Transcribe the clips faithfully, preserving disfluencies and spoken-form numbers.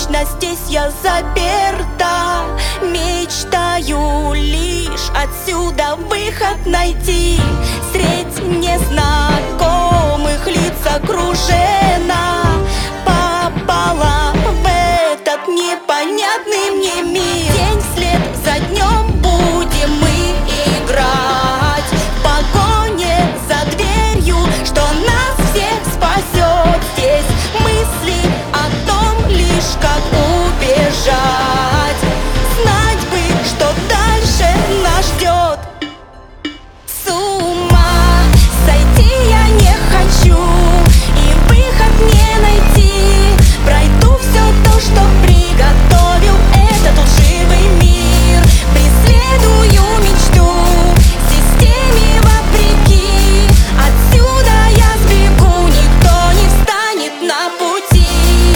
Вечно здесь я заперта, мечтаю лишь отсюда выход найти. Средь незнакомых лиц окружена, попала в этот непонятный мне мир. День вслед за днем будем мы играть в погоне за дверью, что нас всех спасет. Здесь мысли о том лишь, как убежать. Знать бы, что дальше нас ждет. С ума сойти я не хочу, и выход не найти. Пройду все то, что приготовил этот лживый мир. Преследую мечту системе вопреки. Отсюда я сбегу, никто не встанет на пути.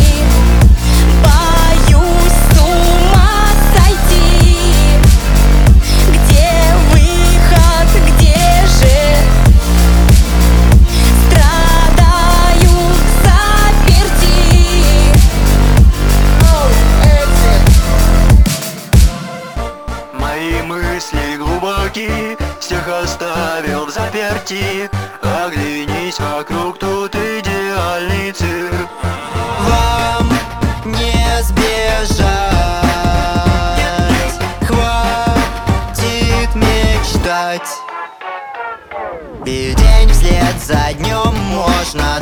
Боюсь с ума сойти. Где выход, где же? Страдаю взаперти. Мои мысли глубоки, всех оставил в заперти. Оглянись вокруг, тут идеальный цирк. Вам не сбежать, хватит мечтать. И день вслед за днем можно